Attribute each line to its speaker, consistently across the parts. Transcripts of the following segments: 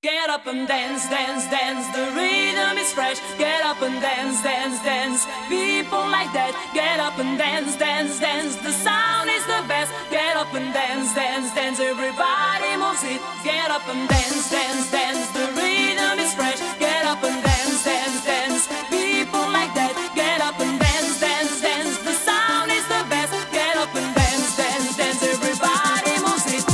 Speaker 1: Get up and dance, dance, dance. The rhythm is fresh. Get up and dance, dance, dance. People like that. Get up and dance, dance, dance. The sound is the best. Get up and dance, dance, dance. Everybody moves it. Get up and dance, dance, dance. The rhythm is fresh. Get up and dance, dance, dance. People like that. Get up and dance, dance, dance. The sound is the best. Get up and dance, dance, dance. Everybody moves it.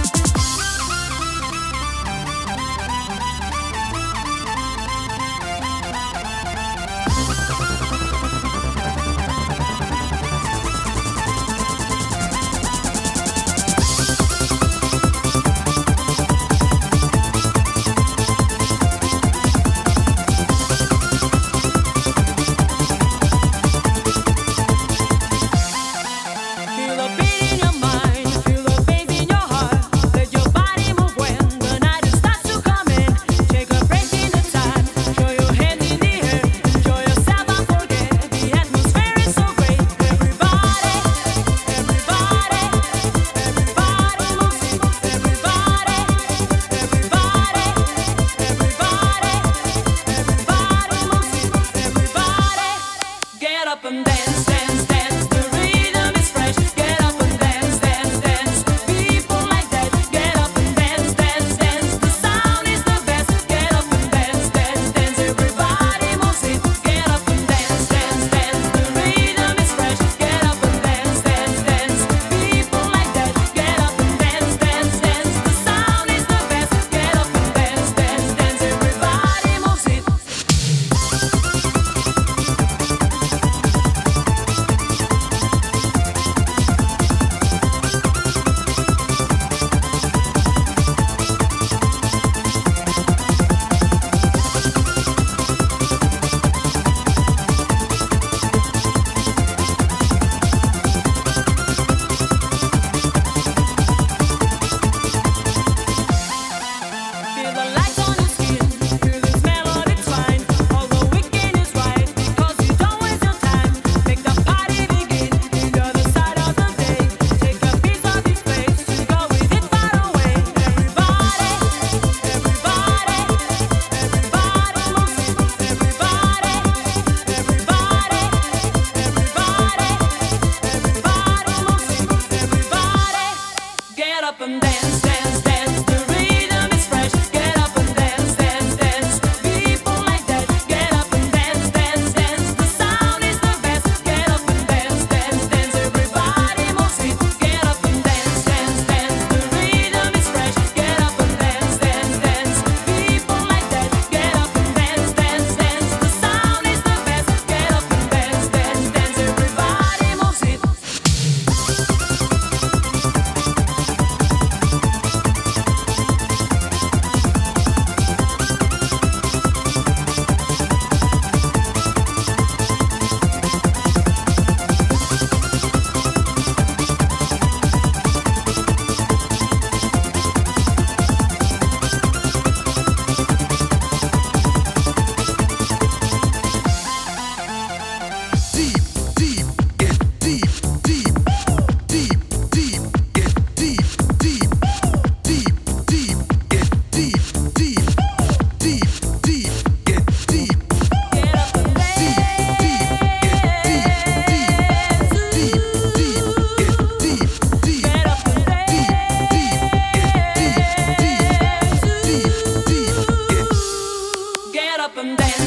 Speaker 1: Get up and dance, dance, dance. The rhythm is fresh. Get up and dance, dance, dance. People like that. Get up and dance, dance, dance. The sound is the best. Get up and dance, dance, dance. Everybody moves it. Get up and dance, dance, dance. The rhythm is fresh. Get up and dance, dance, dance. People like that. Get up and dance, dance, dance. The sound is the best. Get up and dance, dance, dance. Everybody moves it. Feel the lights on your skin, feel this melody twine. All the weekend is right, because you don't waste your time. Make the party begin, in the other side of the day. Take a piece of this place, to go with it far away. Everybody, everybody, everybody moves it. Everybody, everybody, everybody, everybody moves it. Everybody, get up and dance, dance, dance. The rhythm is fresh. Get up and dance, dance, dance. People like that. Get up and dance, dance, dance. The sound is the best. Get up and dance, dance, dance. Everybody moves it. Get up and dance, dance, dance. The rhythm is fresh. Get up and dance, dance, dance. People like that. Get up and dance, dance, dance. The sound is the best. Get up and dance, dance, dance. Everybody moves it.
Speaker 2: Deep, deep, get deep, deep, deep, deep, get deep, deep, deep, deep, get deep, deep, deep, deep, get deep,
Speaker 1: Get up and
Speaker 2: deep, deep, get deep, deep, deep, deep, get deep, deep,
Speaker 1: Get up and
Speaker 2: deep, deep, get deep, deep, deep, deep, get
Speaker 1: Get up and dance.